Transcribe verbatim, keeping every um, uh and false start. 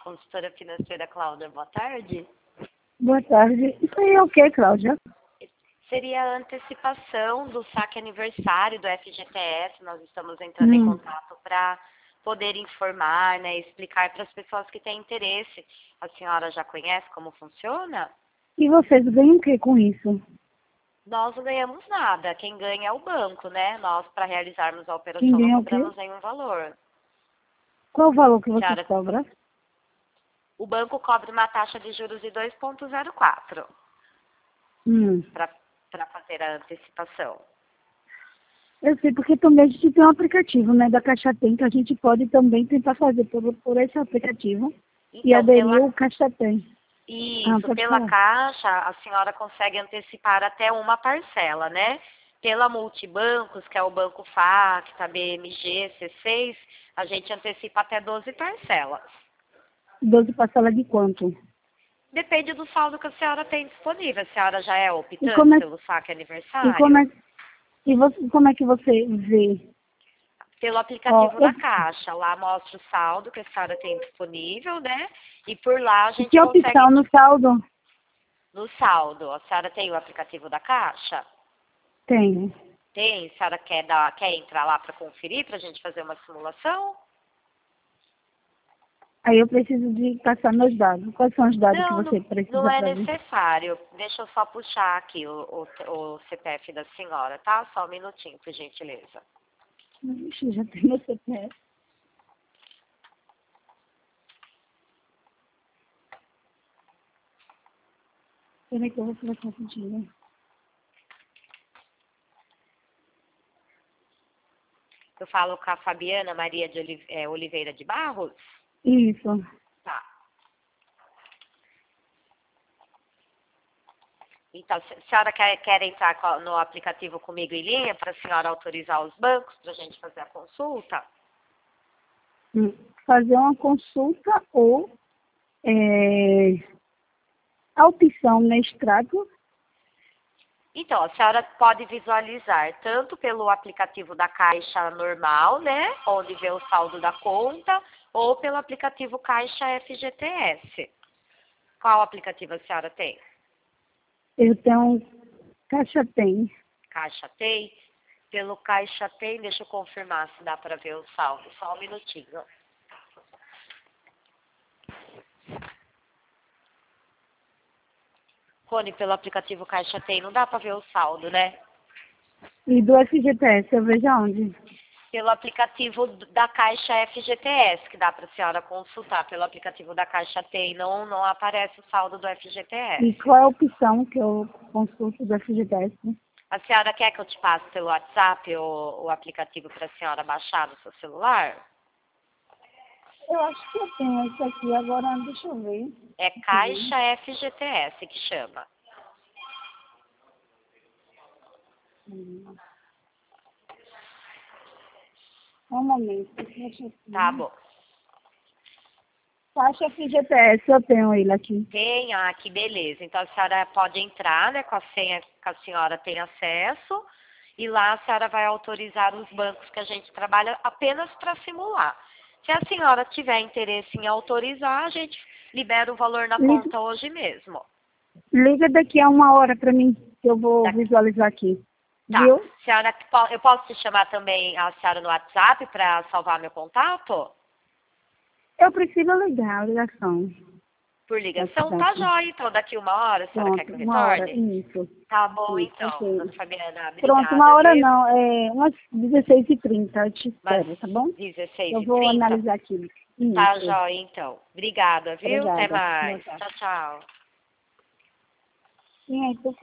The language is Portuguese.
consultora financeira Cláudia. Boa tarde. Boa tarde. Isso aí é o que, Cláudia? Seria a antecipação do saque aniversário do F G T S. Nós estamos entrando hum. em contato para poder informar, né, explicar para as pessoas que têm interesse. A senhora já conhece como funciona? E vocês ganham o que com isso? Nós não ganhamos nada. Quem ganha é o banco, né? Nós, para realizarmos a operação, não cobramos nenhum valor. Qual o valor que você cobra? O banco cobra uma taxa de juros de dois vírgula zero quatro Hum. para fazer a antecipação. Eu sei, porque também a gente tem um aplicativo, né, da Caixa Tem, que a gente pode também tentar fazer por, por esse aplicativo então, e aderir pela... ao Caixa Tem. Isso, ah, pela falar. Caixa, a senhora consegue antecipar até uma parcela, né? Pela Multibancos, que é o Banco Facta, B M G, C seis, a gente antecipa até doze parcelas. doze parcelas de quanto? Depende do saldo que a senhora tem disponível. A senhora já é optante é... pelo saque aniversário? E como é, e você, como é que você vê? Pelo aplicativo oh, da eu... Caixa. Lá mostra o saldo que a senhora tem disponível, né? E por lá a gente que consegue... opção no saldo? No saldo. A senhora tem o aplicativo da Caixa? Tenho. Tem? A senhora quer, dar, quer entrar lá para conferir, para a gente fazer uma simulação? Aí eu preciso de passar meus dados. Quais são os dados não, que você não, precisa? Não é necessário. Deixa eu só puxar aqui o, o, o C P F da senhora, tá? Só um minutinho, por gentileza. Ixi, já tem meu C P F. Peraí que eu vou conversar contigo. Eu falo com a Fabiana Maria de Oliveira de Barros? Isso. Tá. Então, se a senhora quer, quer entrar no aplicativo comigo em linha para a senhora autorizar os bancos para a gente fazer a consulta? Hum. Fazer uma consulta ou é, a opção no extrato? Então, a senhora pode visualizar tanto pelo aplicativo da Caixa normal, né, onde vê o saldo da conta, ou pelo aplicativo Caixa F G T S. Qual aplicativo a senhora tem? Eu tenho Caixa Tem. Caixa Tem? Pelo Caixa Tem, deixa eu confirmar se dá para ver o saldo. Só um minutinho. Rony, pelo aplicativo Caixa Tem, não dá para ver o saldo, né? E do F G T S, eu vejo aonde? Pelo aplicativo da Caixa F G T S, que dá para a senhora consultar. Pelo aplicativo da Caixa Tem, não, não aparece o saldo do F G T S. E qual é a opção que eu consulto do F G T S? A senhora quer que eu te passe pelo WhatsApp o, o aplicativo para a senhora baixar no seu celular? Eu acho que eu tenho esse aqui, agora deixa eu ver. É Caixa F G T S que chama. Hum. Um momento. Tá bom. Caixa F G T S, eu tenho ele aqui. Tem, ah, que beleza. Então a senhora pode entrar, né, com a senha que a senhora tem acesso, e lá a senhora vai autorizar os bancos que a gente trabalha apenas para simular. Se a senhora tiver interesse em autorizar, a gente libera o valor na Liga, conta hoje mesmo. Liga daqui a uma hora para mim, que eu vou daqui. visualizar aqui. Tá. Viu? Senhora, eu posso te chamar também a senhora no WhatsApp para salvar meu contato? Eu preciso ligar a ligação. Por ligação? Tá jóia, então. Daqui uma hora, a senhora Pronto, quer que eu uma hora, retorne? isso. Tá bom, Isso, então, okay. dona Fabiana. Obrigada, Pronto, uma hora viu? não, é umas dezesseis e trinta, eu te espero, Mas tá bom? dezesseis Eu e vou trinta? analisar aqui. Isso. Tá jóia, então. Obrigada, viu? Obrigada. Até mais. Tchau, tchau. Sim, é,